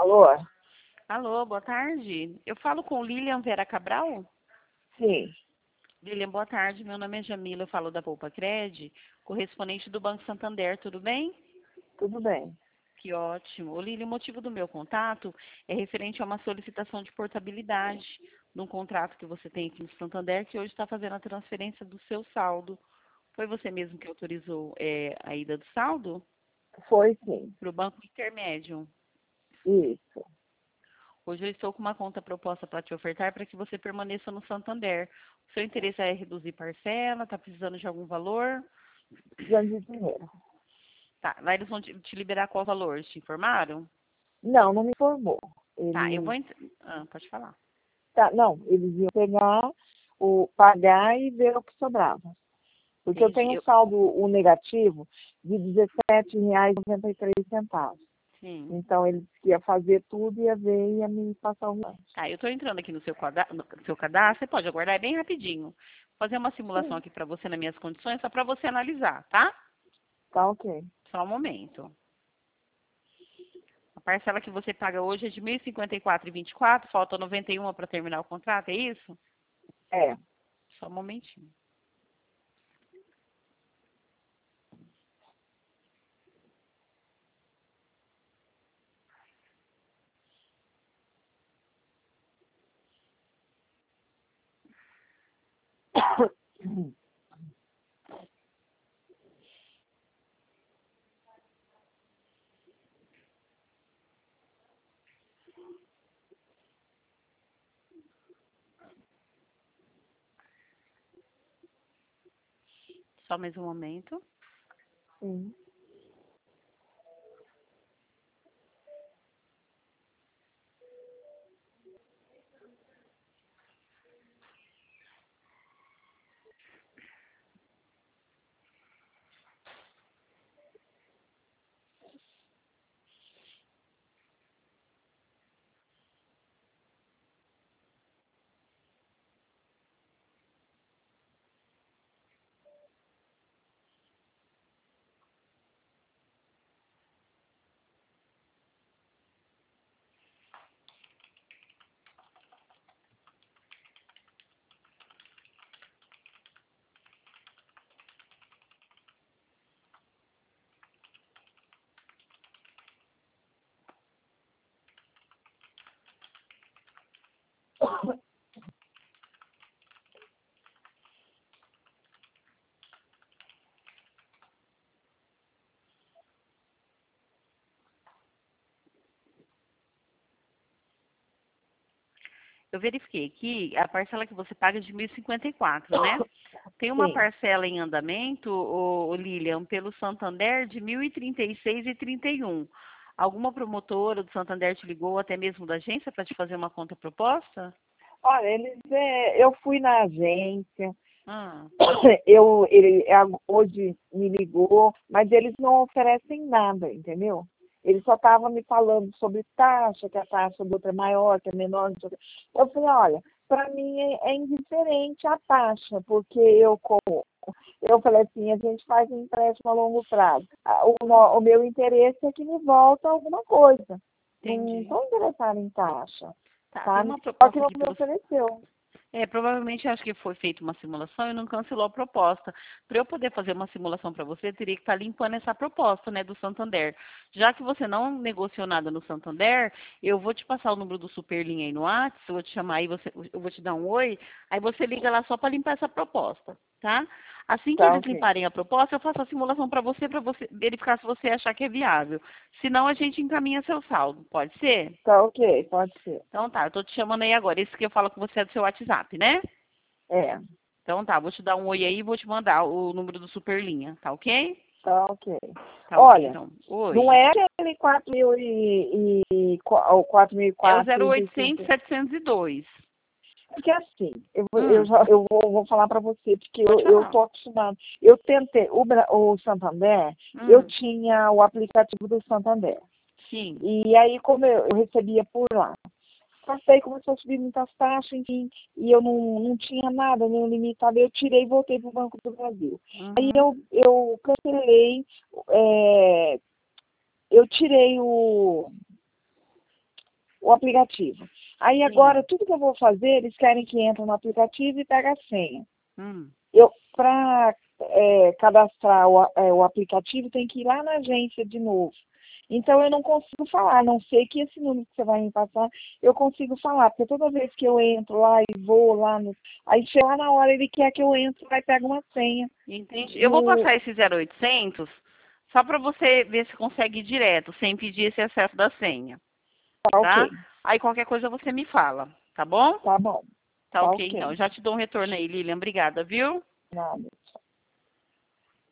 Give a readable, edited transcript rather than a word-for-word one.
Alô? Alô, boa tarde. Eu falo com Lilian Vera Cabral? Sim, Lilian, boa tarde. Meu nome é Jamila, eu falo da Poupa Cred, correspondente do Banco Santander, tudo bem? tudo bem. Que ótimo. Ô, Lilian, o motivo do meu contato é referente a uma solicitação de portabilidade num contrato que você tem aqui no Santander, que hoje está fazendo a transferência do seu saldo. Foi você mesmo que autorizou a ida do saldo Foi sim, para o Banco Intermédio? isso. Hoje eu estou com uma conta proposta para te ofertar para que você permaneça no Santander. O seu interesse é reduzir parcela? Está precisando de algum valor? Precisando de dinheiro. Tá, lá eles vão te liberar qual valor? Te informaram? Não, não me informou. Tá, eu Eles, vou... pode falar. tá, não, eles iam pegar, pagar e ver o que sobrava. Porque eu Entendi. tenho um saldo o negativo de R$17,93. Sim. Então, eles iam fazer tudo, ia ver e ia me passar o resto. Tá, eu estou entrando aqui no seu cadastro. Você pode aguardar, é bem rapidinho. Vou fazer uma simulação Sim, aqui para você nas minhas condições, só para você analisar, tá? tá ok. Só um momento. A parcela que você paga hoje é de R$ 1.054,24, falta 91 para terminar o contrato, é isso? É. Só um momentinho. Só mais um momento. Sim. Eu verifiquei aqui, a parcela que você paga é de 1.054, né? Tem uma Sim. parcela em andamento, Lilian, pelo Santander de 1.036,31. Alguma promotora do Santander te ligou, até mesmo da agência, para te fazer uma contraproposta? Olha, eu fui na agência, Ah, hoje me ligou, mas eles não oferecem nada, entendeu? Ele só estava me falando sobre taxa, que a taxa do outro é maior, que é menor. Não sei o quê. Eu falei, olha, para mim é indiferente a taxa, porque eu falei assim, a gente faz um empréstimo a longo prazo. O meu interesse é que me volta alguma coisa. Não entendi. estou interessada em taxa, Tá, tem sabe? uma Só que proposta não aqui me pelo... ofereceu. provavelmente acho que foi feita uma simulação e não cancelou a proposta. Para eu poder fazer uma simulação para você, eu teria que estar limpando essa proposta, né, do Santander. Já que você não negociou nada no Santander, eu vou te passar o número do Superlinha aí no WhatsApp, eu vou te chamar aí, eu vou te dar um oi, aí você liga lá só para limpar essa proposta, tá? Assim que Tá, eles ok. limparem a proposta, eu faço a simulação para você verificar se você achar que é viável. Senão, a gente encaminha seu saldo, pode ser? Tá, ok, pode ser. Então tá, eu tô te chamando aí agora. Esse que eu falo com você é do seu WhatsApp, né? É, Então tá, vou te dar um oi aí e vou te mandar o número do Superlinha, tá ok? tá, ok. Tá ok, Olha, então. não Oi. é aquele É o 4.004 de 0800 50. 702. Porque assim, Hum, vou falar para você, porque pode eu falar. tô acostumado. Eu tentei, o Santander, eu Hum, tinha o aplicativo do Santander. sim. E aí, como eu recebia por lá, só que daí começou a subir muitas taxas, enfim, e eu não tinha nada, nenhum limitado, eu tirei e voltei para o Banco do Brasil. Aí Uhum. eu cancelei, é, eu tirei o aplicativo. Aí Sim. agora, tudo que eu vou fazer, eles querem que entre no aplicativo e pegue a senha. Hum. Para cadastrar o aplicativo, tem que ir lá na agência de novo. Então, eu não consigo falar, a não sei que esse número que você vai me passar, eu consigo falar, porque toda vez que eu entro lá e vou lá, aí chega lá na hora, ele quer que eu entre lá e pegue uma senha. Entendi. Eu vou passar esse 0800 só para você ver se consegue ir direto, sem pedir esse acesso da senha, Tá tá? ok, Aí qualquer coisa você me fala, tá bom? tá bom, Tá tá ok, então. ok. Eu já te dou um retorno aí, Lilian. Obrigada, viu? Nada.